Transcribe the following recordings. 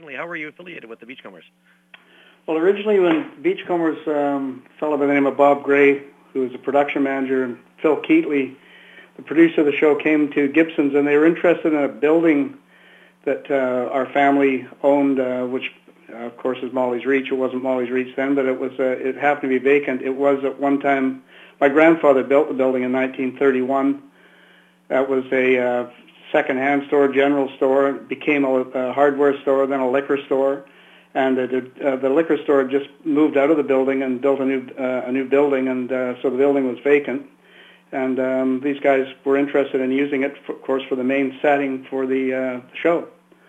originally, how were you affiliated with the Beachcombers? Well, originally when Beachcombers, a fellow by the name of Bob Gray, who was a production manager, and Phil Keatley, the producer of the show, came to Gibson's, and they were interested in a building that our family owned, which of course is Molly's Reach. It wasn't Molly's Reach then, but it happened to be vacant. It was at one time, my grandfather built the building in 1931. That was a second-hand store, general store. It became a hardware store, then a liquor store. And the liquor store just moved out of the building and built a new building, and so the building was vacant. And these guys were interested in using it, of course, for the main setting for the show.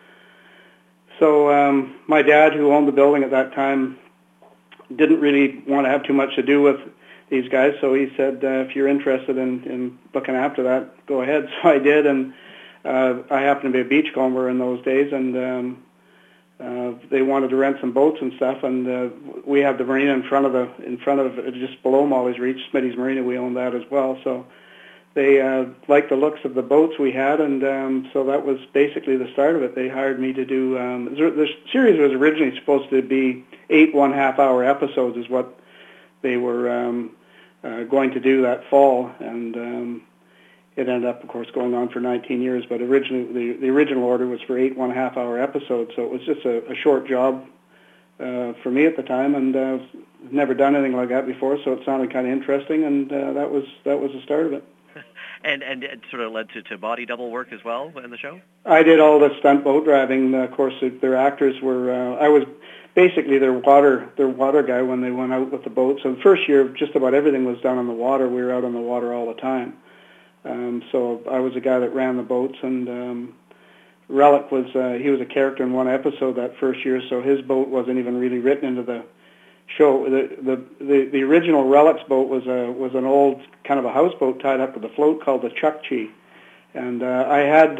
So my dad, who owned the building at that time, didn't really want to have too much to do with these guys, so he said, if you're interested in looking after that, go ahead. So I did, and I happened to be a beachcomber in those days, and they wanted to rent some boats and stuff, and we have the marina in front of just below Molly's Reach, Smitty's Marina. We own that as well, so they liked the looks of the boats we had, and so that was basically the start of it. They hired me to do the series was originally supposed to be 8 1/2-hour episodes, is what they were going to do that fall, and it ended up, of course, going on for 19 years. But originally, the original order was for 8 1/2-hour episodes, so it was just a short job for me at the time, and never done anything like that before, so it sounded kind of interesting, and that was the start of it. And it sort of led to body double work as well in the show? I did all the stunt boat driving. Of course, their actors were. I was basically their water guy when they went out with the boat. So the first year, just about everything was done on the water. We were out on the water all the time. So I was the guy that ran the boats, and Relic was he was a character in one episode that first year. So his boat wasn't even really written into the show. The original Relic's boat was an old kind of a houseboat tied up with a float called the Chukchi, and I had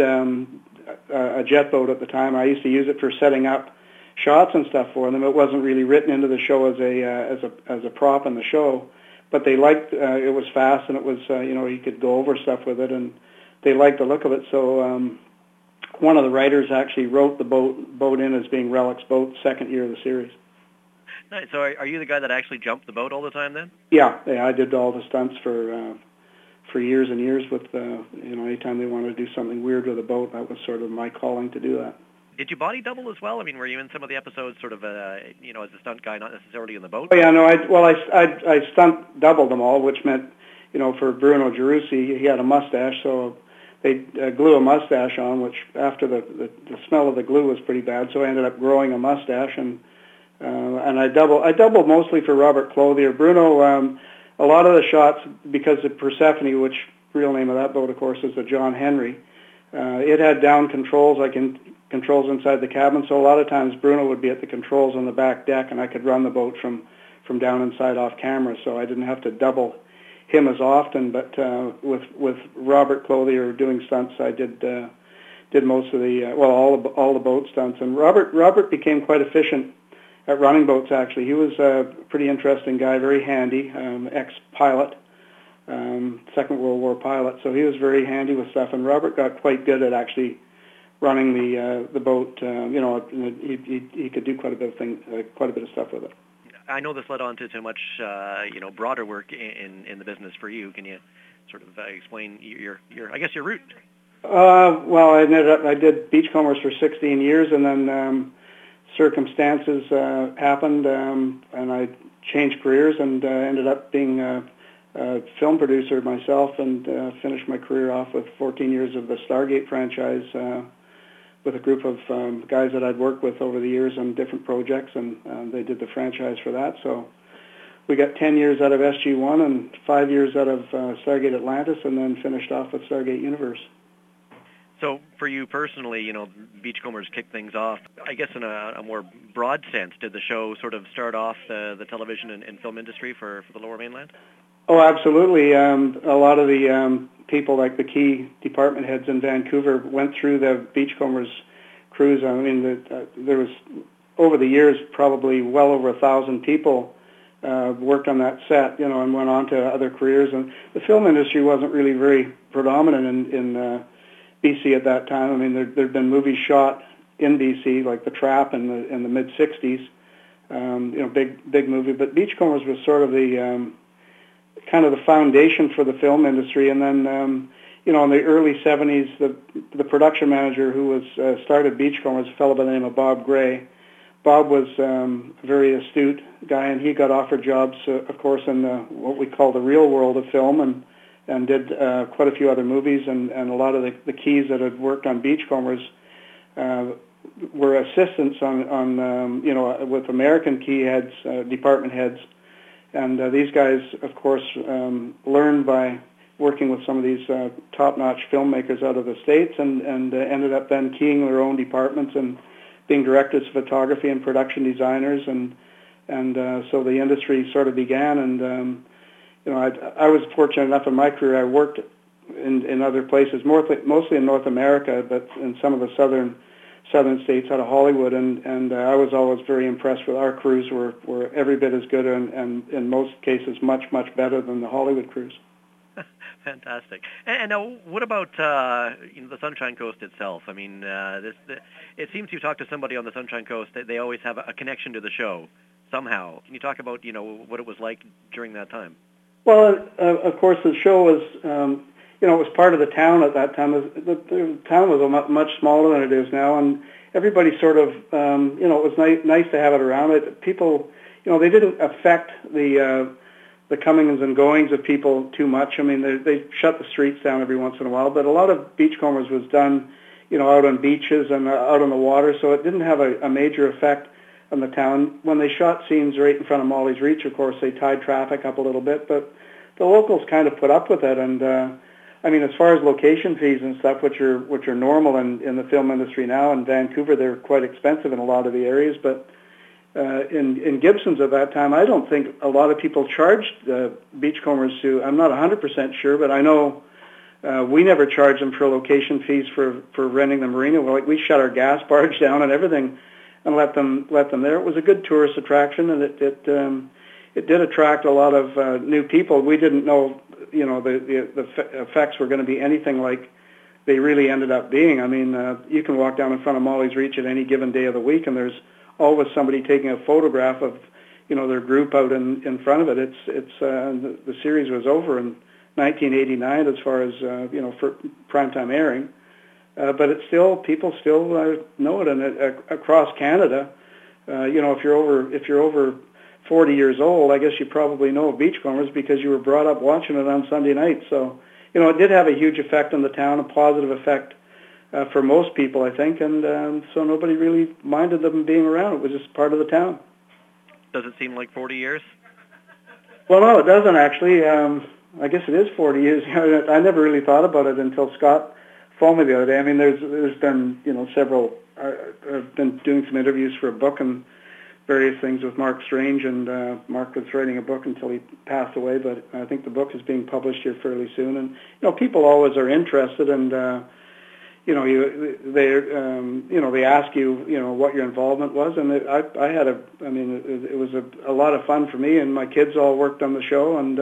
a jet boat at the time. I used to use it for setting up shots and stuff for them. It wasn't really written into the show as a prop in the show, but they liked it was fast, and it was you could go over stuff with it, and they liked the look of it. So one of the writers actually wrote the boat in as being Relic's boat, second year of the series. Nice. So are you the guy that actually jumped the boat all the time then? Yeah, I did all the stunts for years and years with anytime they wanted to do something weird with a boat, that was sort of my calling to do that. Did you body double as well? I mean, were you in some of the episodes sort of as a stunt guy, not necessarily in the boat? Oh, yeah, no, I stunt doubled them all, which meant, for Bruno Gerussi, he had a mustache, so they glue a mustache on, which after the smell of the glue was pretty bad, so I ended up growing a mustache, and I doubled mostly for Robert Clothier. Bruno, a lot of the shots, because of Persephone, which real name of that boat, of course, is the John Henry, it had down controls, controls inside the cabin, so a lot of times Bruno would be at the controls on the back deck, and I could run the boat from down inside off camera, so I didn't have to double him as often. But with Robert Clothier doing stunts, I did most of the all the boat stunts, and Robert became quite efficient at running boats. Actually, he was a pretty interesting guy, very handy, ex-pilot, Second World War pilot, so he was very handy with stuff, and Robert got quite good at actually running the boat. He could do quite a bit of stuff with it. I know this led on to much broader work in the business for you. Can you sort of explain your route? Well, I did Beachcombers for 16 years, and then circumstances happened, and I changed careers and ended up being a film producer myself, and finished my career off with 14 years of the Stargate franchise with a group of guys that I'd worked with over the years on different projects, and they did the franchise for that. So we got 10 years out of SG-1 and 5 years out of Stargate Atlantis, and then finished off with Stargate Universe. So for you personally, Beachcombers kicked things off, I guess in a more broad sense. Did the show sort of start off the television and film industry for the Lower Mainland? Oh, absolutely. A lot of the people, like the key department heads in Vancouver, went through the Beachcombers cruise. I mean, there was, over the years, probably well over 1,000 people worked on that set, and went on to other careers. And the film industry wasn't really very predominant in BC at that time. I mean, there'd been movies shot in BC, like The Trap in the mid '60s. Big movie. But Beachcombers was sort of the kind of the foundation for the film industry. And then in the early '70s, the production manager who was started Beachcombers, a fellow by the name of Bob Gray. Bob was a very astute guy, and he got offered jobs, of course, in what we call the real world of film, and did quite a few other movies, and a lot of the keys that had worked on Beachcombers were assistants on with American key heads, department heads, and these guys, of course, learned by working with some of these top-notch filmmakers out of the States, and ended up then keying their own departments and being directors of photography and production designers, and so the industry sort of began. And I was fortunate enough in my career. I worked in other places, mostly in North America, but in some of the southern states out of Hollywood, and I was always very impressed with our crews. Were every bit as good, and in most cases much better than the Hollywood crews. Fantastic. And now, what about the Sunshine Coast itself? I mean, it seems you've talked to somebody on the Sunshine Coast. They always have a connection to the show somehow. Can you talk about what it was like during that time? Well, of course, the show was it was part of the town at that time. The town was much smaller than it is now, and everybody sort of it was nice to have it around. People, they didn't affect the comings and goings of people too much. I mean, they shut the streets down every once in a while, but a lot of Beachcombers was done, out on beaches and out on the water, so it didn't have a major effect on the town. When they shot scenes right in front of Molly's Reach, of course, they tied traffic up a little bit, but the locals kind of put up with it. And I mean, as far as location fees and stuff, which are normal in the film industry now, in Vancouver, they're quite expensive in a lot of the areas, but in Gibson's at that time, I don't think a lot of people charged Beachcombers I'm not 100% sure, but I know we never charged them for location fees for renting the marina. We shut our gas barge down and everything and let them there. It was a good tourist attraction, and it did attract a lot of new people. We didn't know, the effects were going to be anything like they really ended up being. I mean, you can walk down in front of Molly's Reach at any given day of the week, and there's always somebody taking a photograph of, their group out in front of it. The series was over in 1989 as far as for primetime airing, but people still know it, and across Canada, if you're over 40 years old, I guess you probably know Beachcombers because you were brought up watching it on Sunday night. So it did have a huge effect on the town, a positive effect. For most people, I think, and so nobody really minded them being around. It was just part of the town. Does it seem like 40 years? Well, no, it doesn't actually. I guess it is 40 years. I never really thought about it until Scott phoned me the other day. I mean, there's been several. I've been doing some interviews for a book and various things with Mark Strange, and Mark was writing a book until he passed away. But I think the book is being published here fairly soon, and people always are interested and. They ask you, what your involvement was, and it was a lot of fun for me, and my kids all worked on the show, and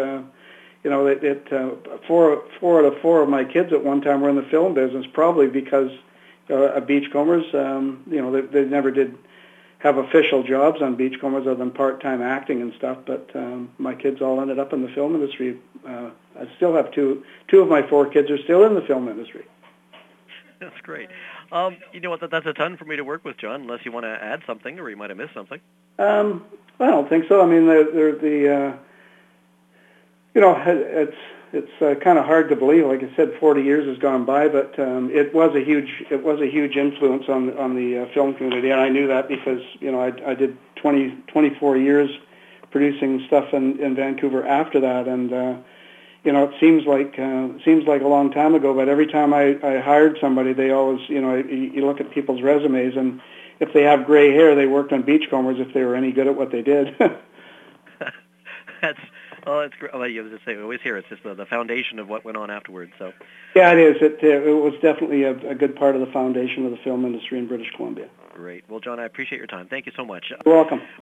four out of four of my kids at one time were in the film business, probably because of Beachcombers. They never did have official jobs on Beachcombers other than part-time acting and stuff, but my kids all ended up in the film industry. I still have two of my four kids are still in the film industry. That's great. That's a ton for me to work with, John, unless you want to add something or you might have missed something. I don't think so. I mean, it's kind of hard to believe. Like I said, 40 years has gone by, but it was a huge influence on the film community, and I knew that because I did 24 years producing stuff in Vancouver after that, and it seems like a long time ago, but every time I hired somebody, they always, you look at people's resumes, and if they have gray hair, they worked on Beachcombers if they were any good at what they did. It's great. Well, you just say we always hear it's just the foundation of what went on afterwards. So yeah, it is. It was definitely a good part of the foundation of the film industry in British Columbia. Great. Well, John, I appreciate your time. Thank you so much. You're welcome.